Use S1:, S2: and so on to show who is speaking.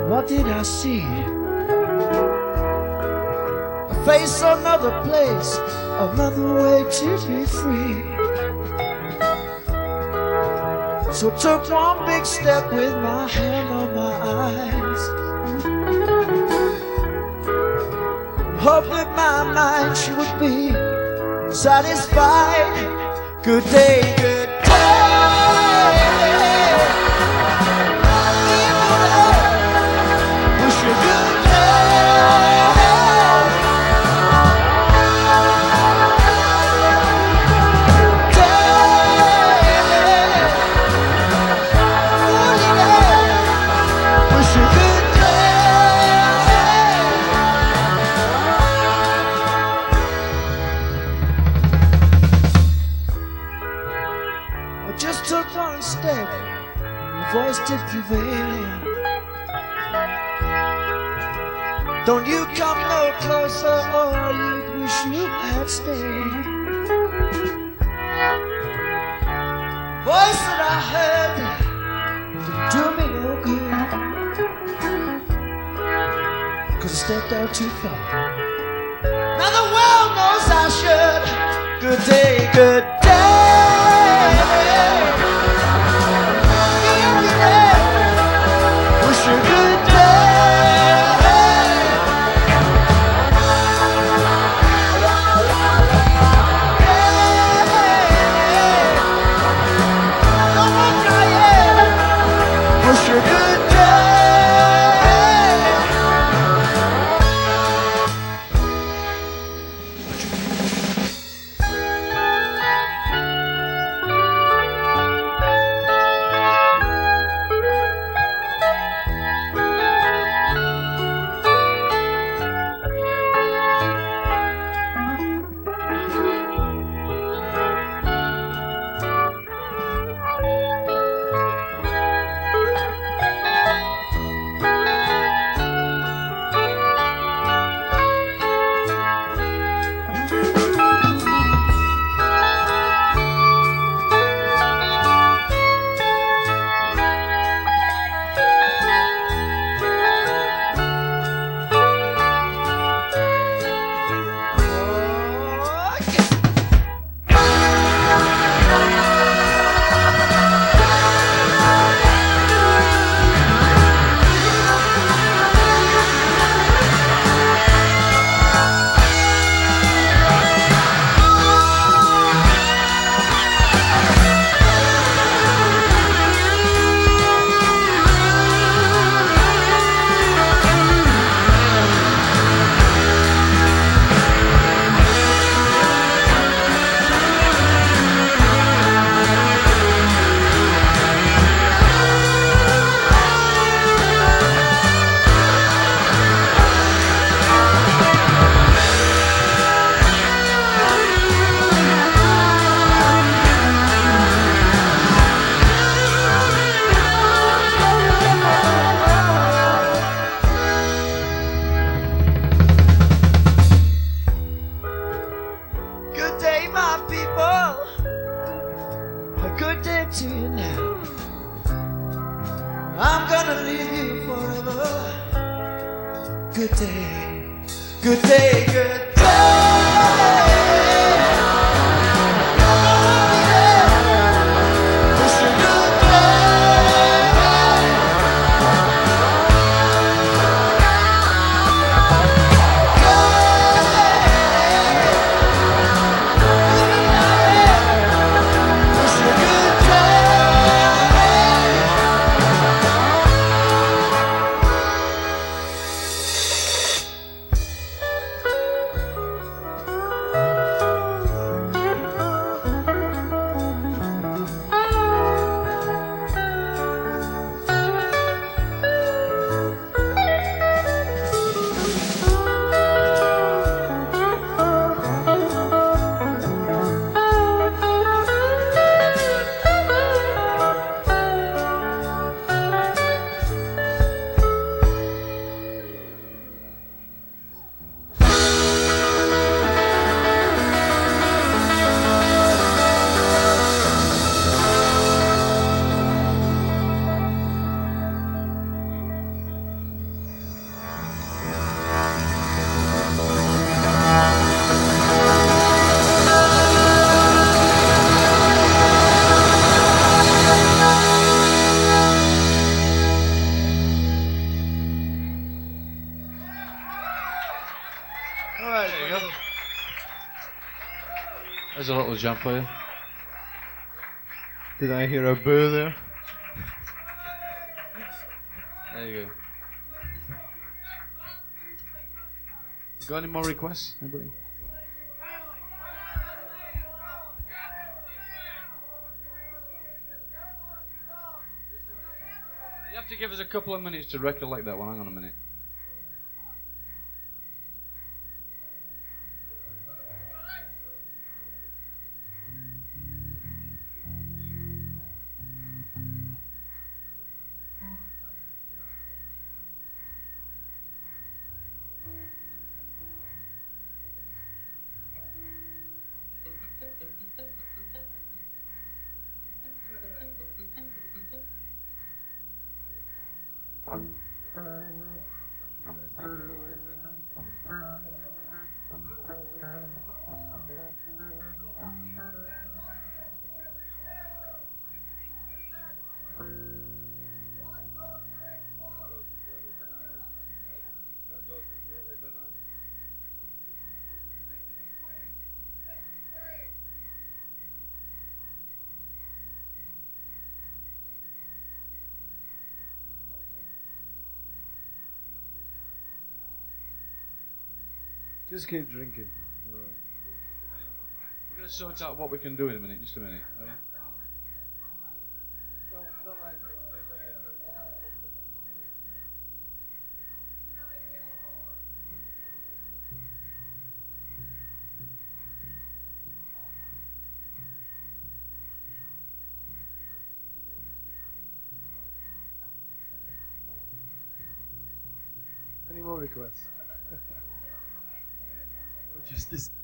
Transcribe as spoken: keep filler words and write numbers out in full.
S1: What did I see? A face, another place, another way to be free. So took one big step with my hand on my eyes. Hope that my mind she would be satisfied. Good day, good day. Wish you good day. Wish you good day. I just took one step, your voice did prevail. Don't you come no closer, or you'd wish you had stayed. Voice that I heard didn't do me no good, 'cause I stepped out too far. Now the world knows I should. Good day, good day. Wish you good day. Wish you good day. Good day, my people. A good day to you now. I'm gonna leave you forever. Good day, good day, good day. Wish you good
S2: right.
S3: There you go. There's a little jump for you.
S2: Did I hear a boo there?
S3: There you go. Got any more requests? Anybody? You have to give us a couple of minutes to recollect that one. Hang on a minute.
S2: Just keep drinking. All right.
S3: We're going to sort out what we can do in a minute. Just a minute. All right?
S2: Any more requests? Or just this?